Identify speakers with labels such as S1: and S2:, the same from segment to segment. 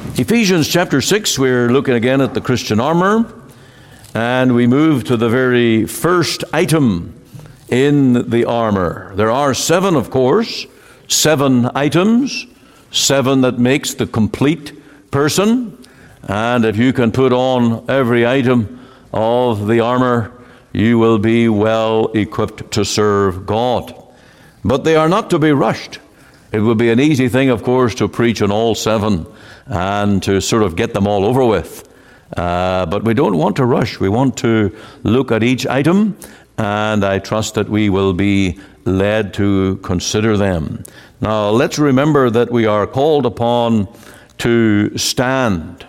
S1: Ephesians chapter 6, we're looking again at the Christian armor, and we move to the very first item in the armor. There are 7, of course, 7 items, 7 that makes the complete person, and if you can put on every item of the armor, you will be well equipped to serve God. But they are not to be rushed. It would be an easy thing, of course, to preach on all 7 and to sort of get them all over with. But we don't want to rush. We want to look at each item, and I trust that we will be led to consider them. Now, let's remember that we are called upon to stand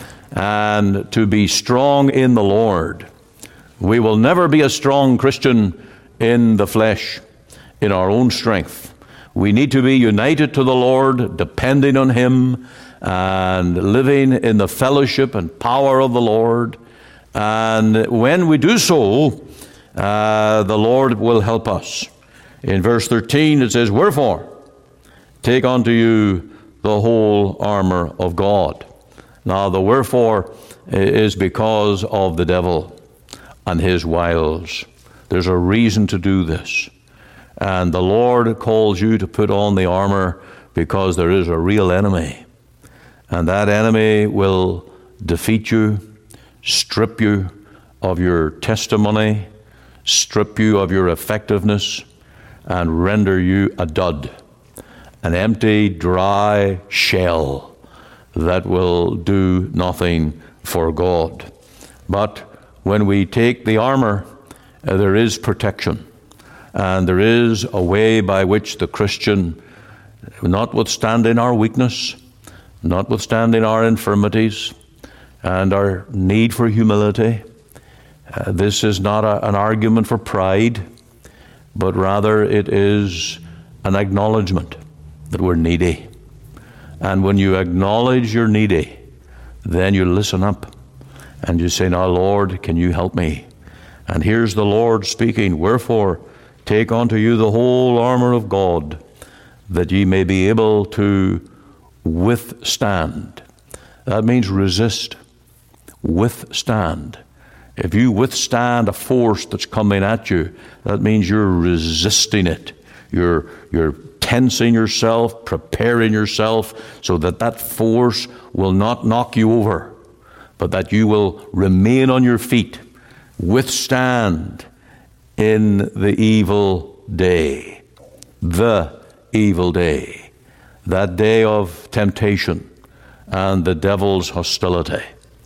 S1: and to be strong in the Lord. We will never be a strong Christian in the flesh, in our own strength. We need to be united to the Lord, depending on Him, and living in the fellowship and power of the Lord. And when we do so, the Lord will help us. In verse 13 it says, "Wherefore, take unto you the whole armor of God." Now the wherefore is because of the devil and his wiles. There's a reason to do this. And the Lord calls you to put on the armor because there is a real enemy. And that enemy will defeat you, strip you of your testimony, strip you of your effectiveness, and render you a dud, an empty, dry shell that will do nothing for God. But when we take the armor, there is protection. And there is a way by which the Christian, notwithstanding our weakness, notwithstanding our infirmities and our need for humility, this is not an argument for pride, but rather it is an acknowledgement that we're needy. And when you acknowledge you're needy, then you listen up and you say, "Now, Lord, can you help me?" And here's the Lord speaking, "Wherefore, take unto you the whole armor of God, that ye may be able to withstand." That means resist. Withstand. If you withstand a force that's coming at you, that means you're resisting it. You're tensing yourself, preparing yourself so that that force will not knock you over, but that you will remain on your feet, withstand in the evil day. The evil day. That day of temptation and the devil's hostility.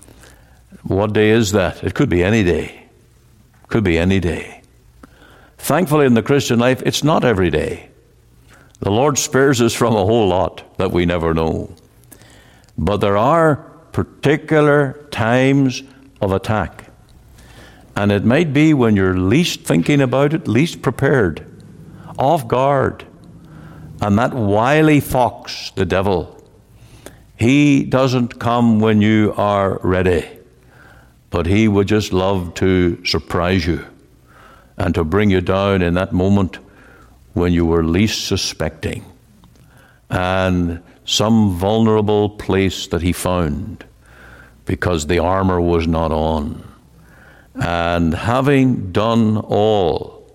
S1: What day is that? It could be any day. Could be any day. Thankfully, in the Christian life, it's not every day. The Lord spares us from a whole lot that we never know. But there are particular times of attack. And it might be when you're least thinking about it, least prepared, off guard. And that wily fox, the devil, he doesn't come when you are ready, but he would just love to surprise you and to bring you down in that moment when you were least suspecting, and some vulnerable place that he found because the armor was not on. And having done all,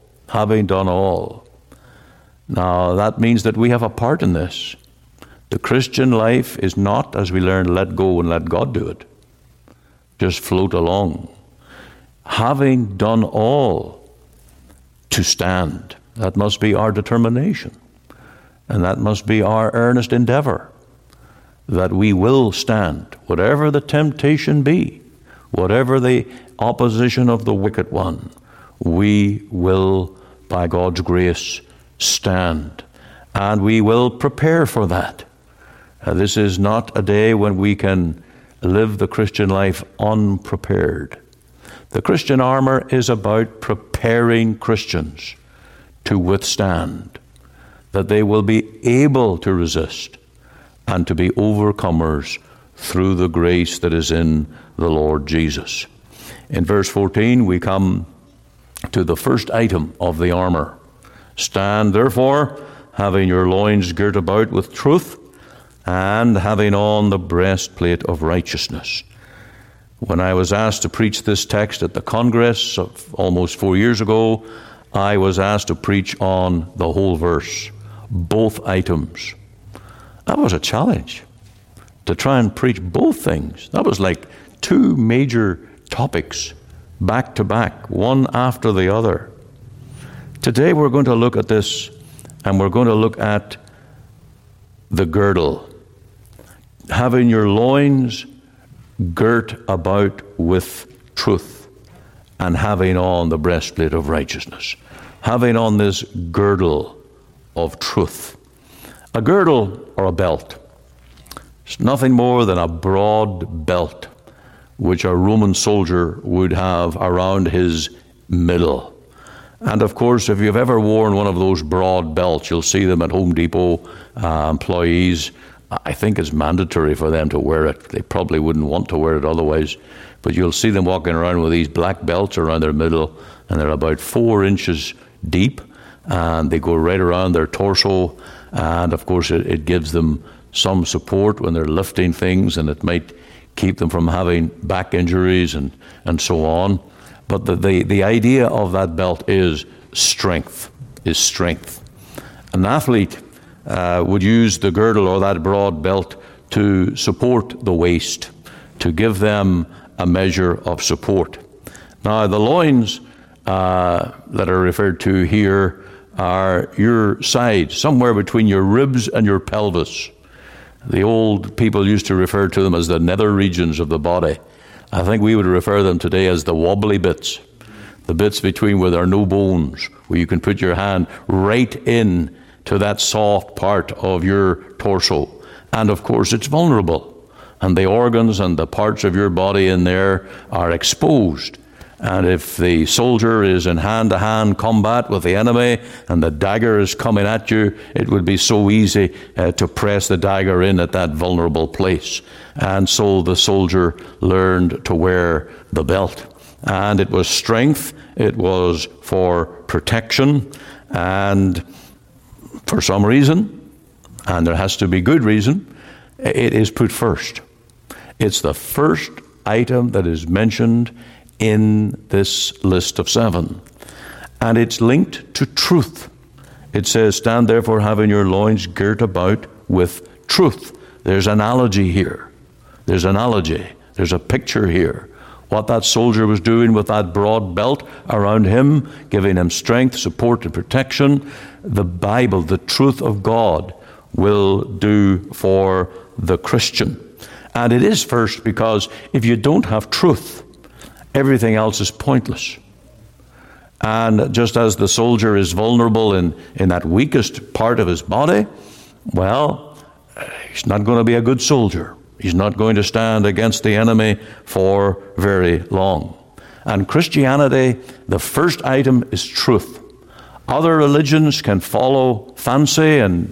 S1: now that means that we have a part in this. The Christian life is not, as we learn, let go and let God do it. Just float along. Having done all, to stand. That must be our determination. And that must be our earnest endeavor. That we will stand, whatever the temptation be, whatever the opposition of the wicked one, we will, by God's grace, stand. And we will prepare for that. This is not a day when we can live the Christian life unprepared. The Christian armor is about preparing Christians to withstand, that they will be able to resist and to be overcomers through the grace that is in the Lord Jesus. In verse 14, we come to the first item of the armor. Stand, therefore, having your loins girt about with truth, and having on the breastplate of righteousness. When I was asked to preach this text at the Congress of almost 4 years ago, I was asked to preach on the whole verse, both items. That was a challenge, to try and preach both things. That was like two major topics, back to back, one after the other. Today we're going to look at this, and we're going to look at the girdle. Having your loins girt about with truth, and having on the breastplate of righteousness. Having on this girdle of truth. A girdle or a belt. It's nothing more than a broad belt which a Roman soldier would have around his middle. And of course, if you've ever worn one of those broad belts, you'll see them at Home Depot. Employees, I think it's mandatory for them to wear it. They probably wouldn't want to wear it otherwise. But you'll see them walking around with these black belts around their middle, and they're about 4 inches deep, and they go right around their torso. And of course, it gives them some support when they're lifting things, and it might keep them from having back injuries and so on. But the idea of that belt is strength, An athlete would use the girdle or that broad belt to support the waist, to give them a measure of support. Now, the loins that are referred to here are your sides, somewhere between your ribs and your pelvis. The old people used to refer to them as the nether regions of the body. I think we would refer them today as the wobbly bits, the bits between where there are no bones, where you can put your hand right in to that soft part of your torso. And of course, it's vulnerable, and the organs and the parts of your body in there are exposed. And if the soldier is in hand-to-hand combat with the enemy and the dagger is coming at you, it would be so easy to press the dagger in at that vulnerable place. And so the soldier learned to wear the belt. And it was strength, it was for protection, and for some reason, and there has to be good reason, it is put first. It's the first item that is mentioned in this list of 7. And it's linked to truth. It says, stand therefore having your loins girt about with truth. There's analogy here. There's a picture here. What that soldier was doing with that broad belt around him, giving him strength, support, and protection, the Bible, the truth of God, will do for the Christian. And it is first because if you don't have truth, everything else is pointless. And just as the soldier is vulnerable in that weakest part of his body, well, he's not going to be a good soldier. He's not going to stand against the enemy for very long. And Christianity, the first item is truth. Other religions can follow fancy and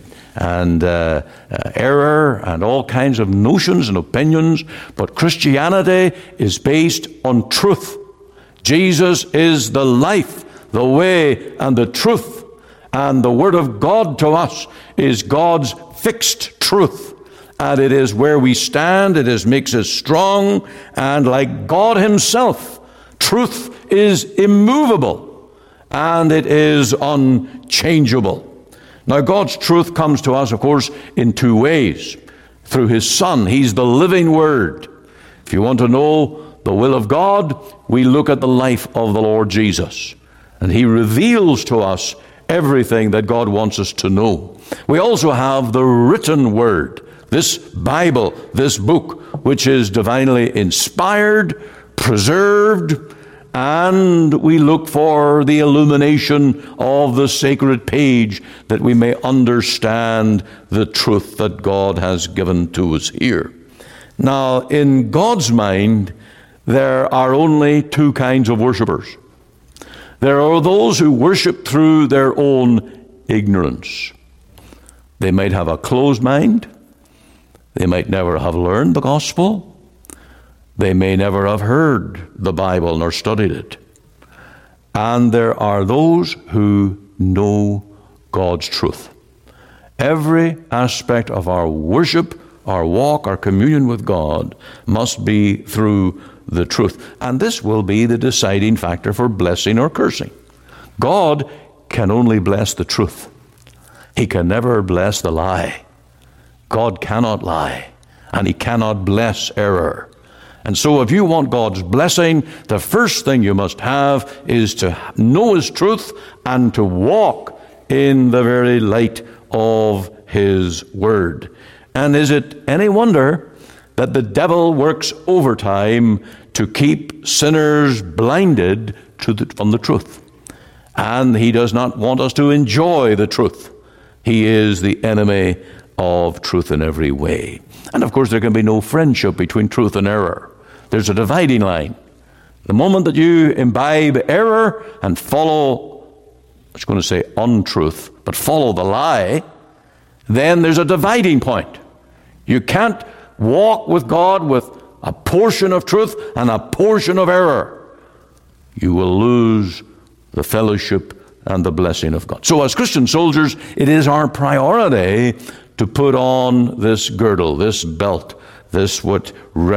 S1: error and all kinds of notions and opinions, but Christianity is based on truth. Jesus is the life, the way, and the truth. And the Word of God to us is God's fixed truth. And it is where we stand, makes us strong, and like God Himself, truth is immovable, and it is unchangeable. Now, God's truth comes to us, of course, in 2 ways. Through His Son. He's the living Word. If you want to know the will of God, we look at the life of the Lord Jesus. And He reveals to us everything that God wants us to know. We also have the written Word. This Bible, this book, which is divinely inspired, preserved, and we look for the illumination of the sacred page that we may understand the truth that God has given to us here. Now, in God's mind, there are only 2 kinds of worshipers. There are those who worship through their own ignorance. They might have a closed mind. They might never have learned the gospel. They may never have heard the Bible nor studied it. And there are those who know God's truth. Every aspect of our worship our walk, our communion with God, must be through the truth. And this will be the deciding factor for blessing or cursing. God can only bless the truth. He can never bless the lie. God cannot lie, and He cannot bless error. And so if you want God's blessing, the first thing you must have is to know His truth and to walk in the very light of His Word. And is it any wonder that the devil works overtime to keep sinners blinded from the truth? And he does not want us to enjoy the truth. He is the enemy of truth in every way. And of course, there can be no friendship between truth and error. There's a dividing line. The moment that you imbibe error and follow, I was going to say untruth, but follow the lie, then there's a dividing point. You can't walk with God with a portion of truth and a portion of error. You will lose the fellowship and the blessing of God. So as Christian soldiers, it is our priority to put on this girdle, this belt, this what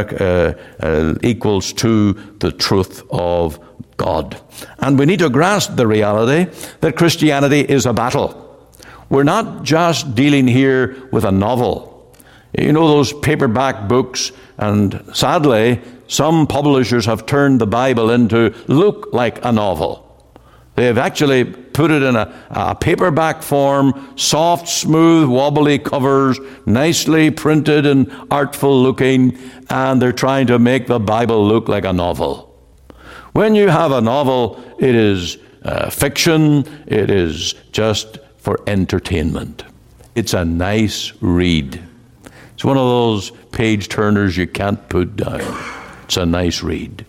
S1: equals to the truth of God. And we need to grasp the reality that Christianity is a battle. We're not just dealing here with a novel. You know those paperback books, and sadly, some publishers have turned the Bible into look like a novel. They have actually put it in a paperback form, soft, smooth, wobbly covers, nicely printed and artful looking, and they're trying to make the Bible look like a novel. When you have a novel, it is fiction, it is just for entertainment. It's a nice read. It's one of those page turners you can't put down. It's a nice read.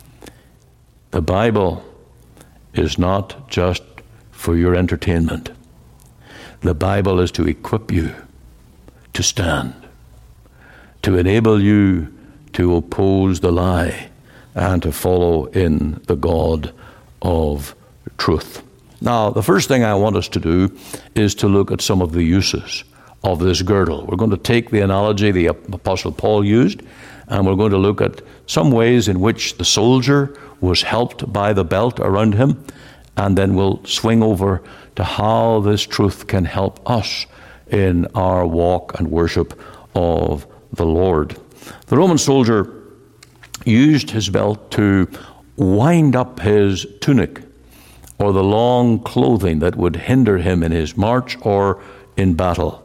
S1: The Bible is not just for your entertainment. The Bible is to equip you to stand, to enable you to oppose the lie and to follow in the God of truth. Now, the first thing I want us to do is to look at some of the uses of this girdle. We're going to take the analogy the Apostle Paul used, and we're going to look at some ways in which the soldier was helped by the belt around him, and then we'll swing over to how this truth can help us in our walk and worship of the Lord. The Roman soldier used his belt to wind up his tunic, or the long clothing that would hinder him in his march or in battle.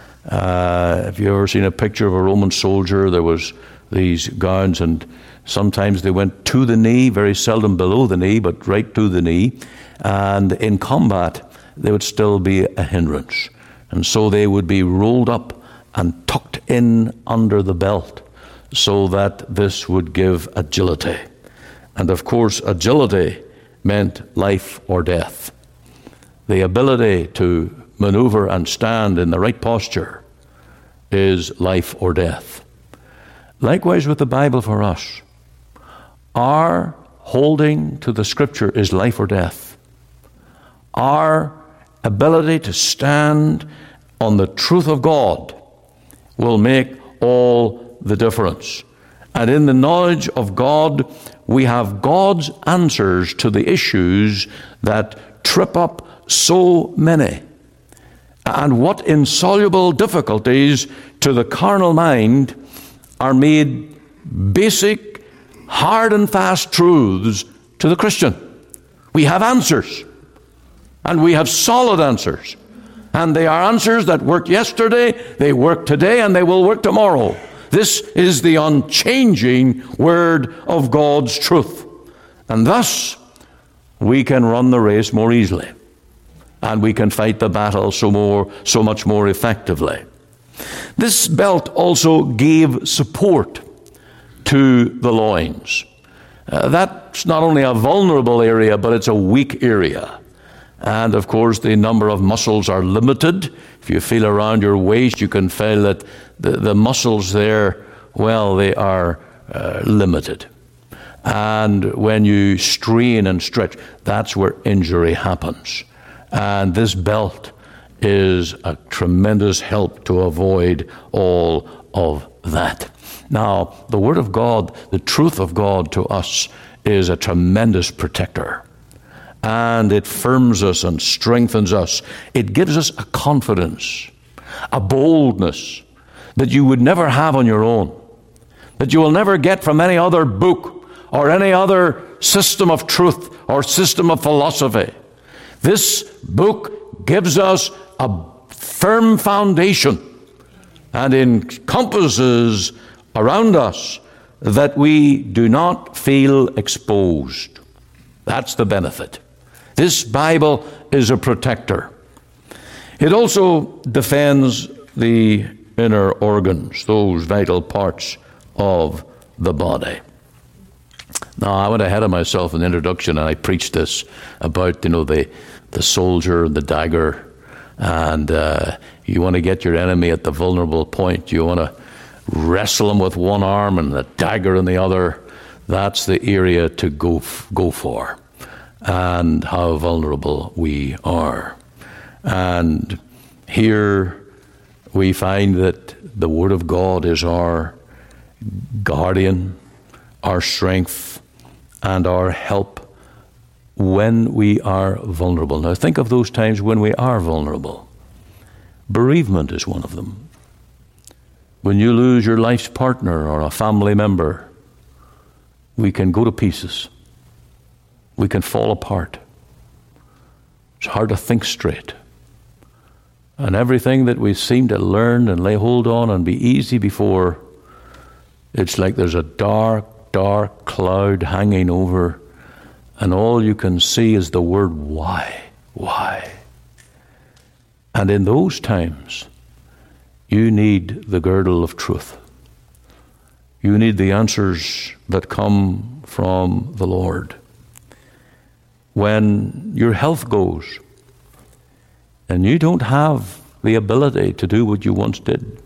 S1: Have you ever seen a picture of a Roman soldier? There was these gowns, and sometimes they went to the knee, very seldom below the knee, but right to the knee. And in combat, they would still be a hindrance. And so they would be rolled up and tucked in under the belt so that this would give agility. And of course, agility meant life or death. The ability to maneuver and stand in the right posture is life or death. Likewise with the Bible for us. Our holding to the Scripture is life or death. Our ability to stand on the truth of God will make all the difference. And in the knowledge of God, we have God's answers to the issues that trip up so many. And what insoluble difficulties to the carnal mind are made basic, hard and fast truths to the Christian. We have answers, and we have solid answers. And they are answers that worked yesterday, they work today, and they will work tomorrow. This is the unchanging word of God's truth. And thus, we can run the race more easily. And we can fight the battle so much more effectively. This belt also gave support to the loins. That's not only a vulnerable area, but it's a weak area. And of course, the number of muscles are limited. If you feel around your waist, you can feel that the muscles there, well, they are limited. And when you strain and stretch, that's where injury happens. And this belt is a tremendous help to avoid all of that. Now, the Word of God, the truth of God to us, is a tremendous protector. And it firms us and strengthens us. It gives us a confidence, a boldness that you would never have on your own, that you will never get from any other book or any other system of truth or system of philosophy. This book gives us a firm foundation and encompasses around us that we do not feel exposed. That's the benefit. This Bible is a protector. It also defends the inner organs, those vital parts of the body. Now, I went ahead of myself in the introduction and I preached this about, the soldier and the dagger. And you want to get your enemy at the vulnerable point. You want to wrestle him with one arm and the dagger in the other. That's the area to go for. And how vulnerable we are. And here we find that the Word of God is our guardian, our strength, and our help when we are vulnerable. Now think of those times when we are vulnerable. Bereavement is one of them. When you lose your life's partner or a family member, we can go to pieces. We can fall apart. It's hard to think straight. And everything that we seem to learn and lay hold on and be easy before, it's like there's a dark, dark cloud hanging over, and all you can see is the word why. Why? And in those times, you need the girdle of truth. You need the answers that come from the Lord. When your health goes and you don't have the ability to do what you once did,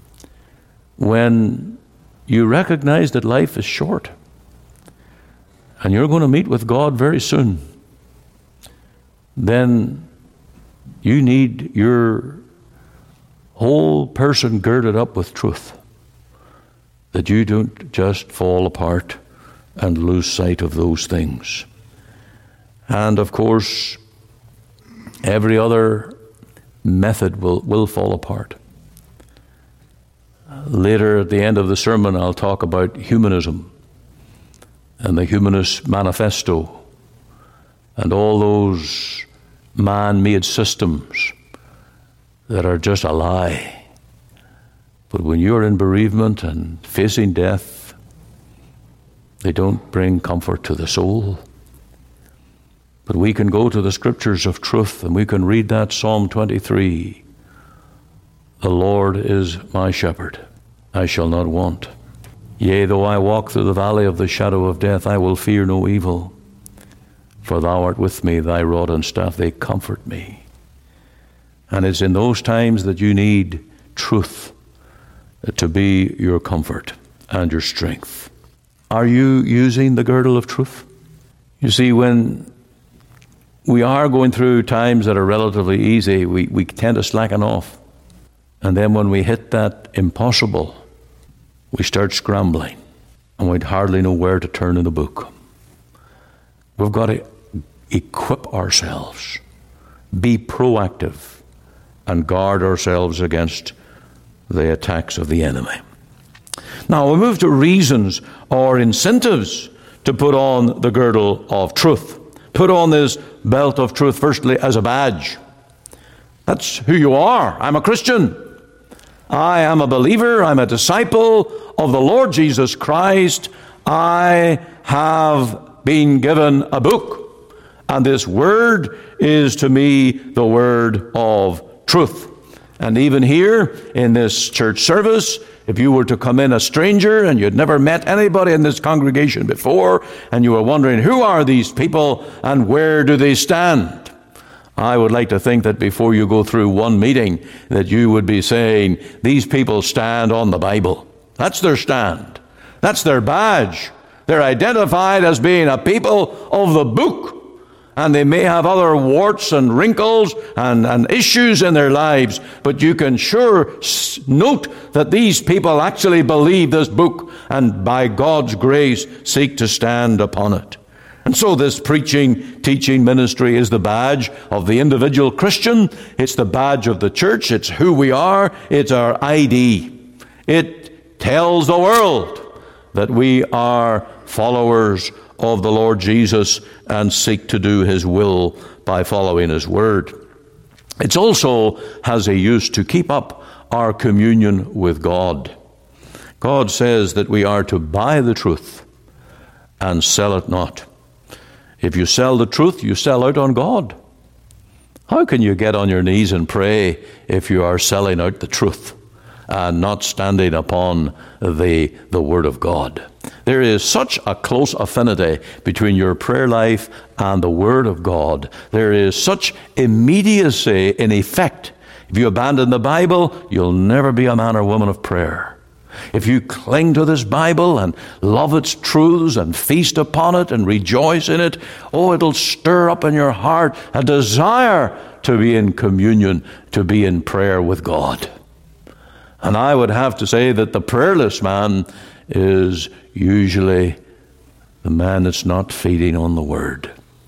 S1: when you recognize that life is short and you're going to meet with God very soon, then you need your whole person girded up with truth, that you don't just fall apart and lose sight of those things. And of course, every other method will fall apart. Later at the end of the sermon, I'll talk about humanism and the Humanist Manifesto and all those man-made systems that are just a lie. But when you're in bereavement and facing death, they don't bring comfort to the soul. But we can go to the scriptures of truth and we can read that Psalm 23. The Lord is my shepherd, I shall not want. Yea, though I walk through the valley of the shadow of death, I will fear no evil. For thou art with me, thy rod and staff, they comfort me. And it's in those times that you need truth to be your comfort and your strength. Are you using the girdle of truth? You see, when we are going through times that are relatively easy, we tend to slacken off. And then when we hit that impossible, we start scrambling. And we'd hardly know where to turn in the book. We've got to equip ourselves, be proactive, and guard ourselves against the attacks of the enemy. Now we move to reasons or incentives to put on the girdle of truth. Put on this belt of truth, firstly, as a badge. That's who you are. I'm a Christian. I am a believer. I'm a disciple of the Lord Jesus Christ. I have been given a book. And this word is to me the word of truth. And even here in this church service, if you were to come in a stranger and you'd never met anybody in this congregation before, and you were wondering, who are these people and where do they stand? I would like to think that before you go through one meeting, that you would be saying, these people stand on the Bible. That's their stand. That's their badge. They're identified as being a people of the book. and they may have other warts and wrinkles and issues in their lives, but you can sure note that these people actually believe this book and by God's grace seek to stand upon it. And so this preaching, teaching ministry is the badge of the individual Christian. It's the badge of the church. It's who we are. It's our ID. It tells the world that we are followers of the Lord Jesus and seek to do His will by following His word. It also has a use to keep up our communion with God. God says that we are to buy the truth and sell it not. If you sell the truth, you sell out on God. How can you get on your knees and pray if you are selling out the truth and not standing upon the Word of God? There is such a close affinity between your prayer life and the Word of God. There is such immediacy in effect. If you abandon the Bible, you'll never be a man or woman of prayer. If you cling to this Bible and love its truths and feast upon it and rejoice in it, it'll stir up in your heart a desire to be in communion, to be in prayer with God. And I would have to say that the prayerless man is usually the man that's not feeding on the Word.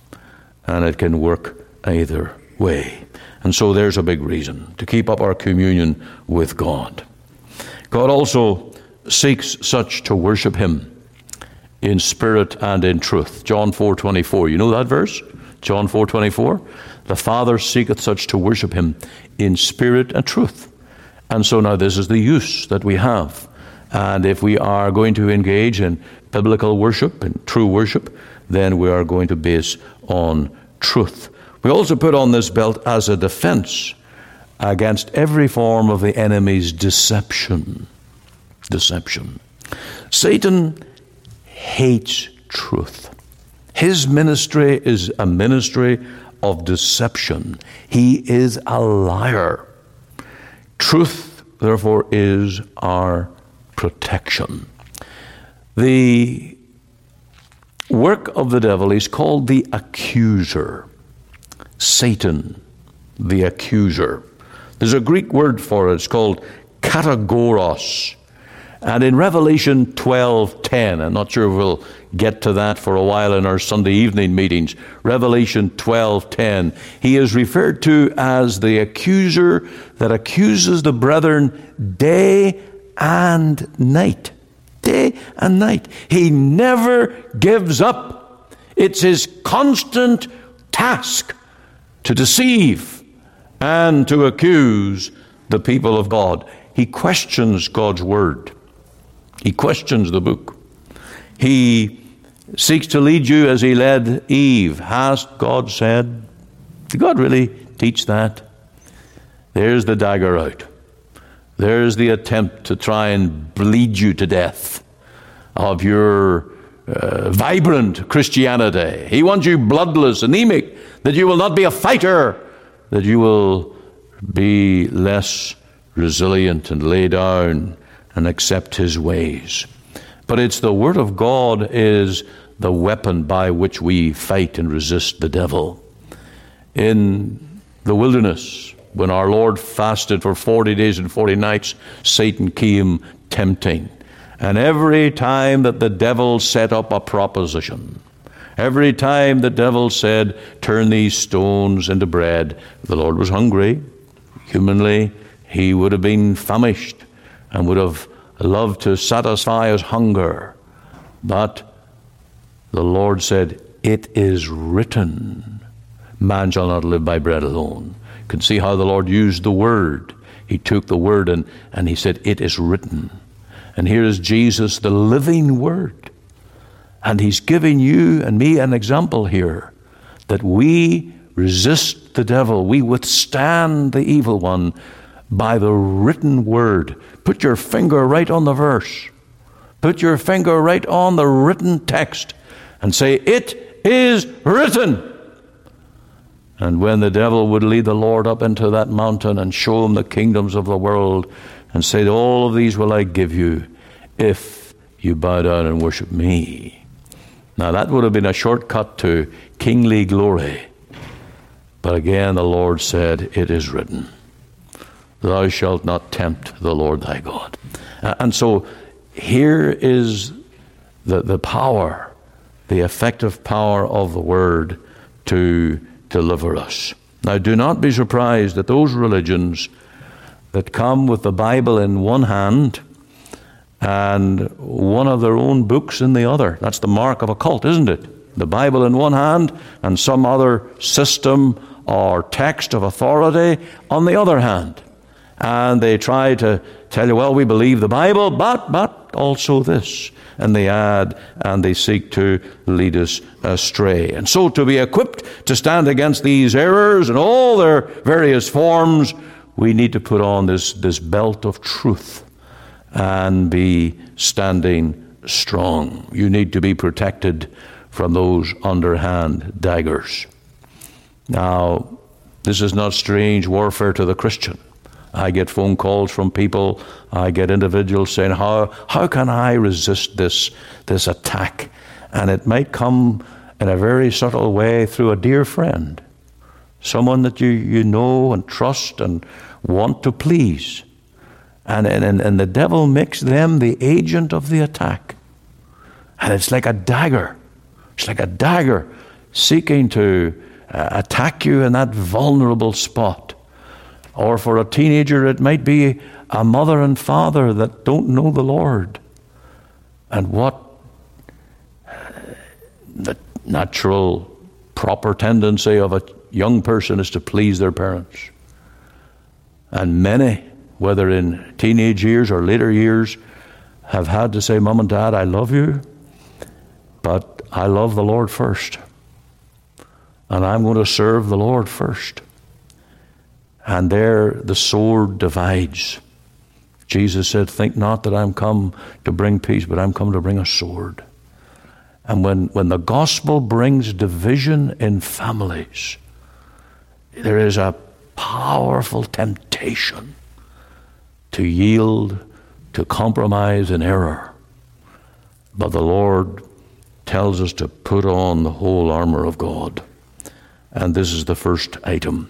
S1: And it can work either way. And so there's a big reason to keep up our communion with God. God also seeks such to worship Him in spirit and in truth. John 4:24. You know that verse? John 4:24. The Father seeketh such to worship Him in spirit and truth. And so now this is the use that we have. And if we are going to engage in biblical worship and true worship, then we are going to base on truth. We also put on this belt as a defense against every form of the enemy's deception. Deception. Satan hates truth. His ministry is a ministry of deception. He is a liar. Truth, therefore, is our protection. The work of the devil is called the accuser. Satan, the accuser. There's a Greek word for it. It's called katagoros. And in Revelation 12:10, I'm not sure if we'll get to that for a while in our Sunday evening meetings. Revelation 12:10, he is referred to as the accuser that accuses the brethren day and night. Day and night. He never gives up. It's his constant task to deceive and to accuse the people of God. He questions God's word. He questions the book. He seeks to lead you as he led Eve. Hast God said? Did God really teach that? There's the dagger out. There's the attempt to try and bleed you to death of your vibrant Christianity. He wants you bloodless, anemic, that you will not be a fighter, that you will be less resilient and lay down and accept his ways. But it's the Word of God is the weapon by which we fight and resist the devil. In the wilderness, when our Lord fasted for 40 days and 40 nights, Satan came tempting. And every time that the devil set up a proposition, every time the devil said, turn these stones into bread, the Lord was hungry. Humanly, he would have been famished and would have loved to satisfy his hunger. But the Lord said, it is written, man shall not live by bread alone. You can see how the Lord used the word. He took the word and he said, it is written. And here is Jesus, the living word. And he's giving you and me an example here that we resist the devil. We withstand the evil one by the written word. Put your finger right on the verse. Put your finger right on the written text and say, it is written. And when the devil would lead the Lord up into that mountain and show him the kingdoms of the world and say, all of these will I give you if you bow down and worship me, Now that would have been a shortcut to kingly glory. But again, the Lord said, it is written, thou shalt not tempt the Lord thy God. And so here is the power, the effective power of the Word to deliver us. Now do not be surprised that those religions that come with the Bible in one hand and one of their own books in the other. That's the mark of a cult, isn't it? The Bible in one hand and some other system or text of authority on the other hand. And they try to tell you, well, we believe the Bible, but also this. And they add and they seek to lead us astray. And so to be equipped to stand against these errors in all their various forms, we need to put on this belt of truth and be standing strong. You need to be protected from those underhand daggers. Now, this is not strange warfare to the Christian. I get phone calls from people, I get individuals saying, how can I resist this attack? And it might come in a very subtle way through a dear friend, someone that you know and trust and want to please. And the devil makes them the agent of the attack. And it's like a dagger. It's like a dagger seeking to attack you in that vulnerable spot. Or for a teenager, it might be a mother and father that don't know the Lord. And what the natural, proper tendency of a young person is to please their parents. And many, whether in teenage years or later years, have had to say, Mom and Dad, I love you, but I love the Lord first. And I'm going to serve the Lord first. And there the sword divides. Jesus said, think not that I'm come to bring peace, but I'm come to bring a sword. And when the gospel brings division in families, there is a powerful temptation to yield, to compromise in error. But the Lord tells us to put on the whole armor of God. And this is the first item.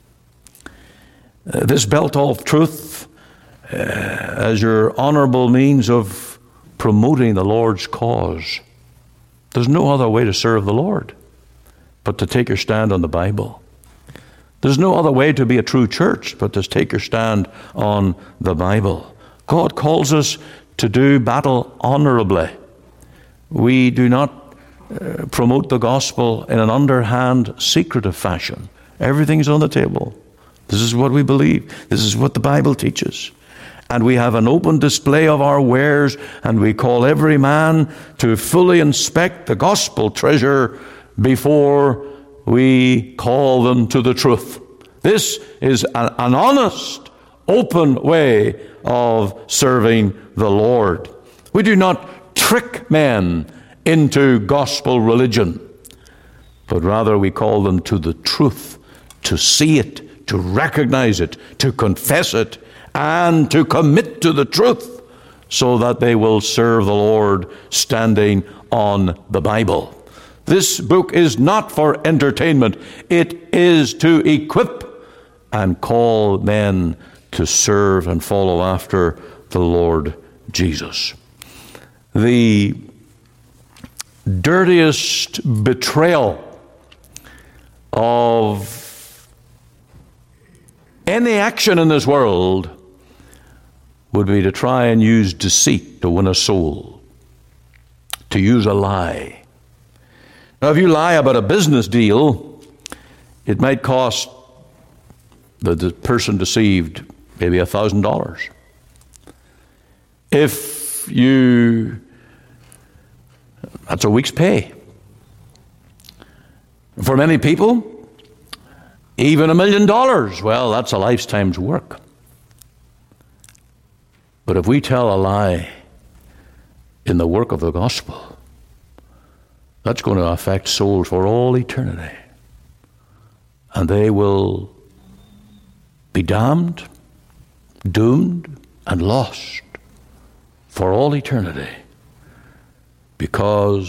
S1: This belt of truth, as your honorable means of promoting the Lord's cause. There's no other way to serve the Lord but to take your stand on the Bible. There's no other way to be a true church but to take your stand on the Bible. God calls us to do battle honorably. We do not promote the gospel in an underhand, secretive fashion. Everything's on the table. This is what we believe. This is what the Bible teaches. And we have an open display of our wares, and we call every man to fully inspect the gospel treasure before we call them to the truth. This is an honest, open way of serving the Lord. We do not trick men into gospel religion, but rather we call them to the truth, to see it, to recognize it, to confess it, and to commit to the truth so that they will serve the Lord standing on the Bible. This book is not for entertainment. It is to equip and call men to serve and follow after the Lord Jesus. The dirtiest betrayal of any action in this world would be to try and use deceit to win a soul, to use a lie. Now, if you lie about a business deal, it might cost the person deceived maybe $1,000. That's a week's pay. For many people, even $1 million, well, that's a lifetime's work. But if we tell a lie in the work of the gospel, that's going to affect souls for all eternity. And they will be damned, doomed, and lost for all eternity because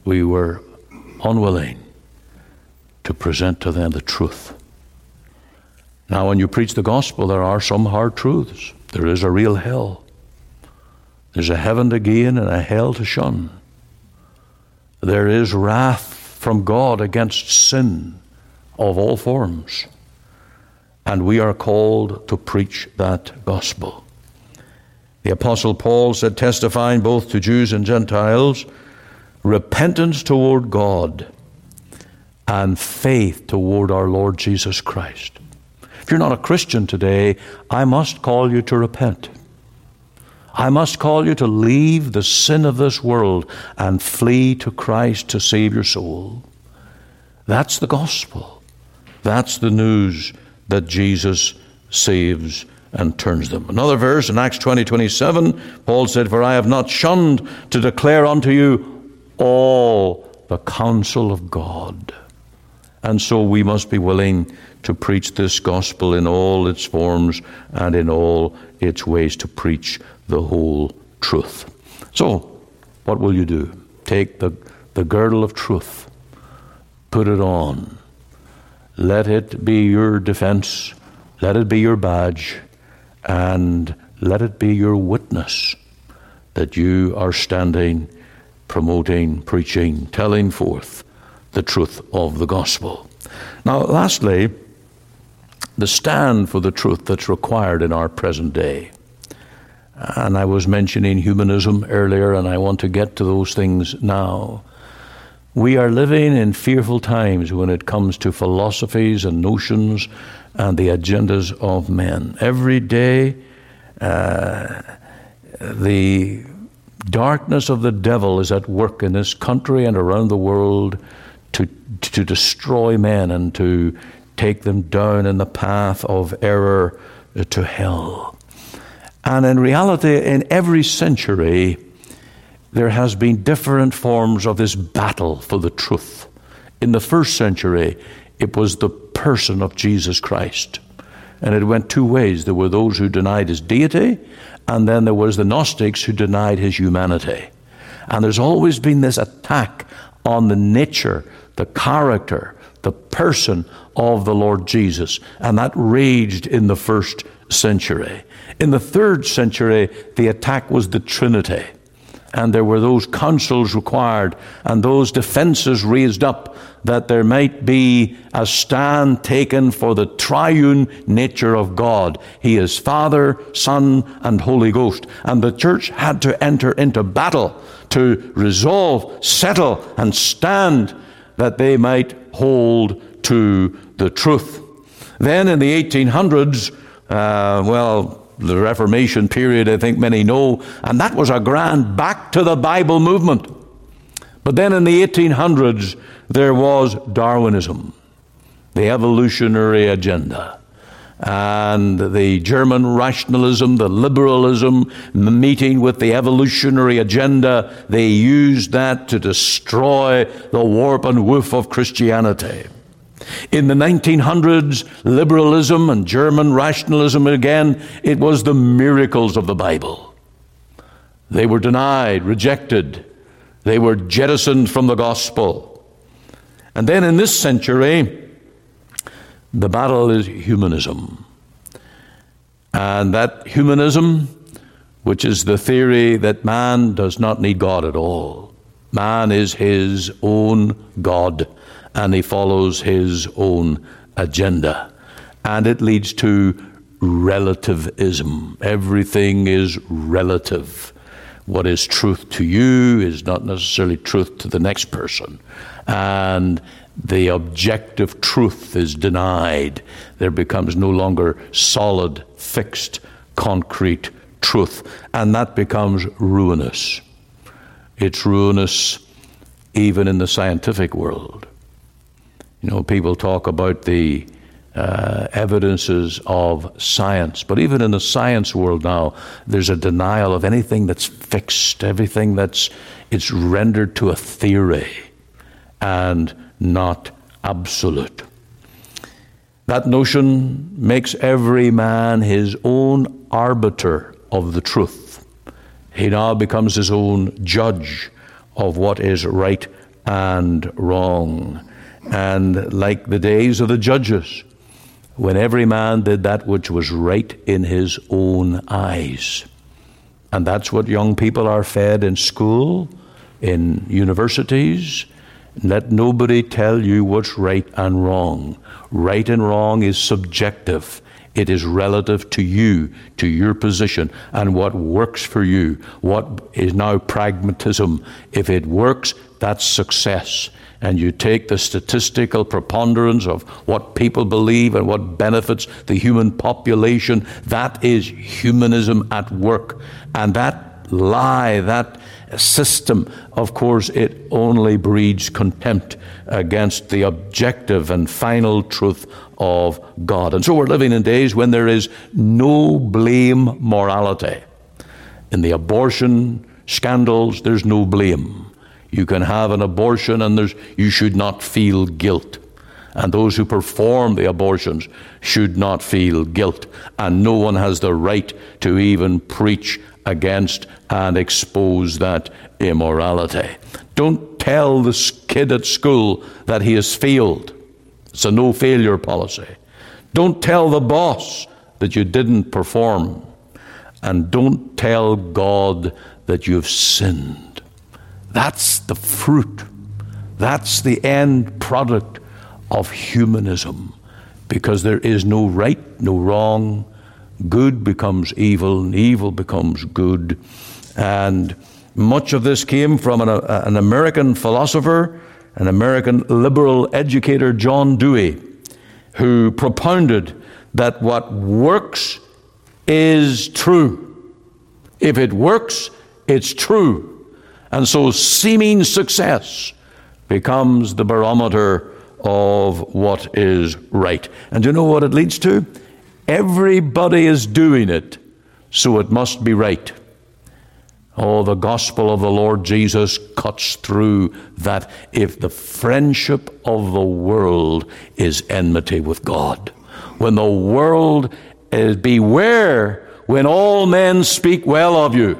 S1: we were unwilling to present to them the truth. Now, when you preach the gospel, there are some hard truths. There is a real hell. There's a heaven to gain and a hell to shun. There is wrath from God against sin of all forms. And we are called to preach that gospel. The Apostle Paul said, testifying both to Jews and Gentiles, repentance toward God and faith toward our Lord Jesus Christ. If you're not a Christian today, I must call you to repent. I must call you to leave the sin of this world and flee to Christ to save your soul. That's the gospel. That's the news that Jesus saves and turns them. Another verse in Acts 20:27, Paul said, for I have not shunned to declare unto you all the counsel of God. And so we must be willing to preach this gospel in all its forms and in all its ways, to preach the whole truth. So, what will you do? Take the girdle of truth, put it on. Let it be your defense, let it be your badge, and let it be your witness that you are standing, promoting, preaching, telling forth the truth of the gospel. Now, lastly, the stand for the truth that's required in our present day. And I was mentioning humanism earlier, and I want to get to those things now. We are living in fearful times when it comes to philosophies and notions and the agendas of men. Every day, the darkness of the devil is at work in this country and around the world to destroy men and to take them down in the path of error to hell. And in reality, in every century, there has been different forms of this battle for the truth. In the first century, it was the person of Jesus Christ. And it went two ways. There were those who denied his deity, and then there was the Gnostics who denied his humanity. And there's always been this attack on the nature, the character, the person of the Lord Jesus. And that raged in the first century. In the third century, the attack was the Trinity. And there were those councils required and those defenses raised up that there might be a stand taken for the triune nature of God. He is Father, Son, and Holy Ghost. And the church had to enter into battle to resolve, settle, and stand that they might hold to the truth. Then in the 1800s, the Reformation period, I think many know, and that was a grand back to the Bible movement. But then in the 1800s, there was Darwinism, the evolutionary agenda, and the German rationalism, the liberalism, meeting with the evolutionary agenda. They used that to destroy the warp and woof of Christianity. In the 1900s, liberalism and German rationalism again, it was the miracles of the Bible. They were denied, rejected. They were jettisoned from the gospel. And then in this century, the battle is humanism. And that humanism, which is the theory that man does not need God at all. Man is his own God, and he follows his own agenda. And it leads to relativism. Everything is relative. What is truth to you is not necessarily truth to the next person. And the objective truth is denied. There becomes no longer solid, fixed, concrete truth. And that becomes ruinous. It's ruinous even in the scientific world. You know, people talk about the evidences of science, but even in the science world now, there's a denial of anything that's fixed, everything it's rendered to a theory and not absolute. That notion makes every man his own arbiter of the truth. He now becomes his own judge of what is right and wrong. And like the days of the judges, when every man did that which was right in his own eyes. And that's what young people are fed in school, in universities. Let nobody tell you what's right and wrong. Right and wrong is subjective. It is relative to you, to your position, and what works for you. What is now pragmatism? If it works, that's success. And you take the statistical preponderance of what people believe and what benefits the human population. That is humanism at work. And that lie, that system, of course, it only breeds contempt against the objective and final truth of God. And so we're living in days when there is no blame morality. In the abortion scandals, there's no blame. You can have an abortion and you should not feel guilt. And those who perform the abortions should not feel guilt. And no one has the right to even preach against and expose that immorality. Don't tell this kid at school that he has failed. It's a no-failure policy. Don't tell the boss that you didn't perform. And don't tell God that you've sinned. That's the fruit. That's the end product of humanism. Because there is no right, no wrong. Good becomes evil, and evil becomes good. And much of this came from an American philosopher, an American liberal educator, John Dewey, who propounded that what works is true. If it works, it's true. And so seeming success becomes the barometer of what is right. And you know what it leads to? Everybody is doing it, so it must be right. Oh, the gospel of the Lord Jesus cuts through that. If the friendship of the world is enmity with God, when the world is beware when all men speak well of you.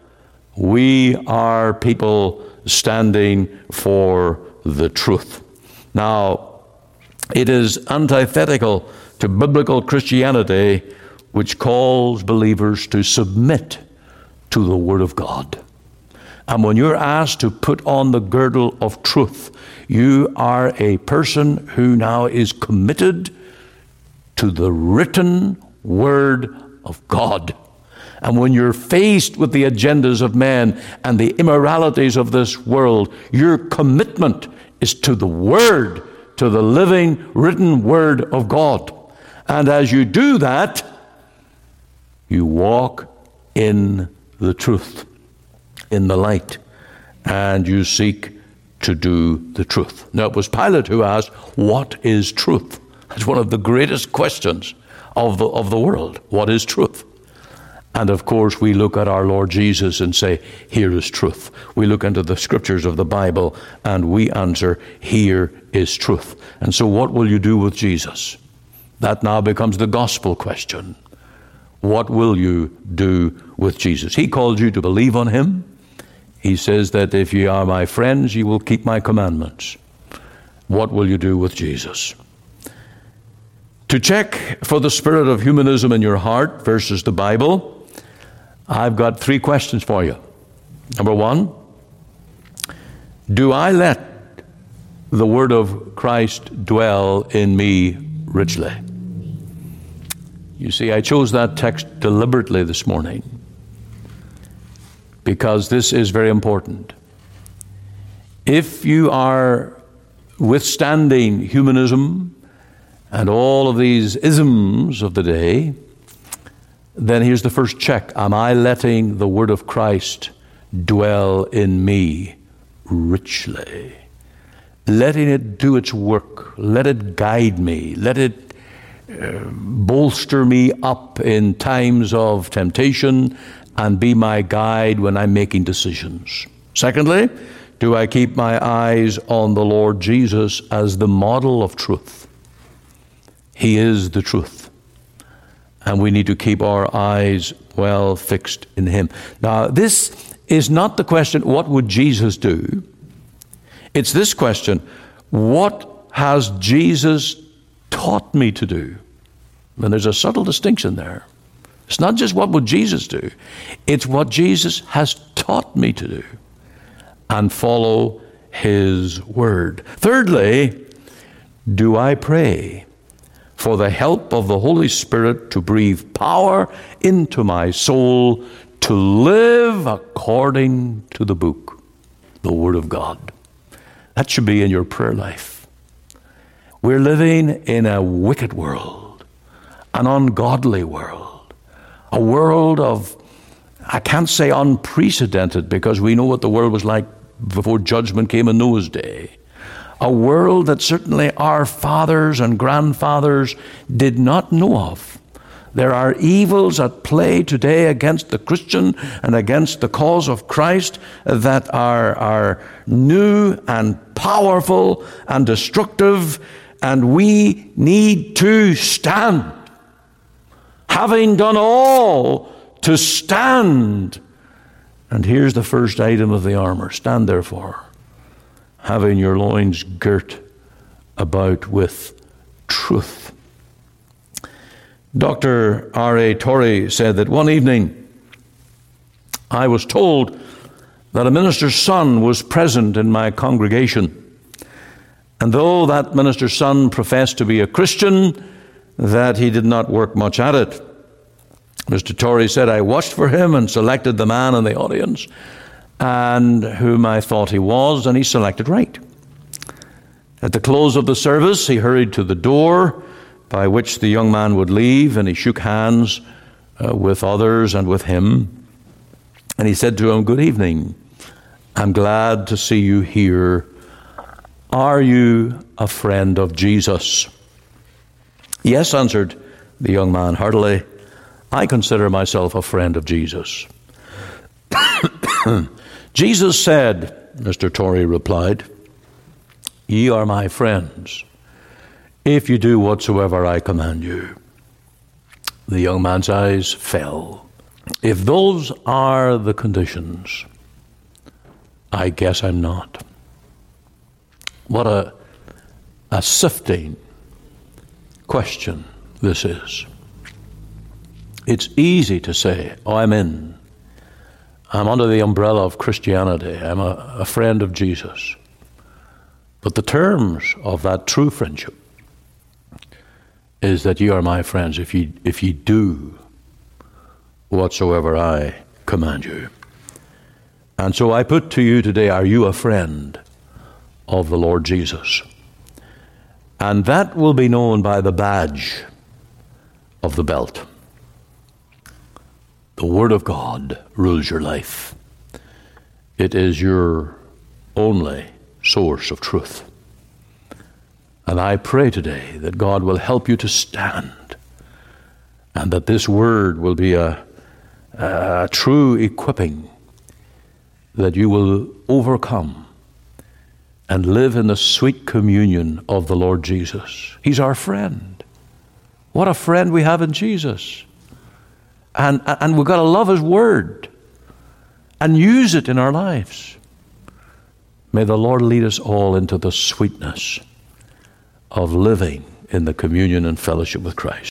S1: We are people standing for the truth. Now, it is antithetical to biblical Christianity, which calls believers to submit to the Word of God. And when you're asked to put on the girdle of truth, you are a person who now is committed to the written Word of God. And when you're faced with the agendas of men and the immoralities of this world, your commitment is to the Word, to the living, written Word of God. And as you do that, you walk in the truth, in the light, and you seek to do the truth. Now, it was Pilate who asked, what is truth? That's one of the greatest questions of the world. What is truth? And of course, we look at our Lord Jesus and say, here is truth. We look into the scriptures of the Bible and we answer, here is truth. And so what will you do with Jesus? That now becomes the gospel question. What will you do with Jesus? He called you to believe on him. He says that if you are my friends, you will keep my commandments. What will you do with Jesus? To check for the spirit of humanism in your heart versus the Bible, I've got 3 questions for you. Number 1, do I let the word of Christ dwell in me richly? You see, I chose that text deliberately this morning because this is very important. If you are withstanding humanism and all of these isms of the day, then here's the first check. Am I letting the word of Christ dwell in me richly? Letting it do its work. Let it guide me. Let it bolster me up in times of temptation and be my guide when I'm making decisions. Secondly, do I keep my eyes on the Lord Jesus as the model of truth? He is the truth. And we need to keep our eyes well fixed in him. Now, this is not the question, what would Jesus do? It's this question: what has Jesus taught me to do? And there's a subtle distinction there. It's not just what would Jesus do. It's what Jesus has taught me to do and follow his word. Thirdly, do I pray for the help of the Holy Spirit to breathe power into my soul to live according to the book, the Word of God. That should be in your prayer life. We're living in a wicked world, an ungodly world, a world of, I can't say unprecedented, because we know what the world was like before judgment came in Noah's day. A world that certainly our fathers and grandfathers did not know of. There are evils at play today against the Christian and against the cause of Christ that are new and powerful and destructive, and we need to stand. Having done all to stand. And here's the first item of the armor. Stand therefore, having your loins girt about with truth. Dr. R.A. Torrey said that one evening I was told that a minister's son was present in my congregation. And though that minister's son professed to be a Christian, that he did not work much at it. Mr. Torrey said, I watched for him and selected the man in the audience and whom I thought he was, and he selected right. At the close of the service, he hurried to the door by which the young man would leave, and he shook hands with others and with him. And he said to him, good evening. I'm glad to see you here. Are you a friend of Jesus? Yes, answered the young man heartily. I consider myself a friend of Jesus. Jesus said, Mr. Torrey replied, ye are my friends, if you do whatsoever I command you. The young man's eyes fell. If those are the conditions, I guess I'm not. What a sifting question this is. It's easy to say, oh, I'm in. I'm under the umbrella of Christianity. I'm a friend of Jesus. But the terms of that true friendship is that you are my friends if you do whatsoever I command you. And so I put to you today, are you a friend of the Lord Jesus? And that will be known by the badge of the belt. The Word of God rules your life. It is your only source of truth. And I pray today that God will help you to stand, and that this Word will be a true equipping, that you will overcome and live in the sweet communion of the Lord Jesus. He's our friend. What a friend we have in Jesus. And we've got to love His Word and use it in our lives. May the Lord lead us all into the sweetness of living in the communion and fellowship with Christ.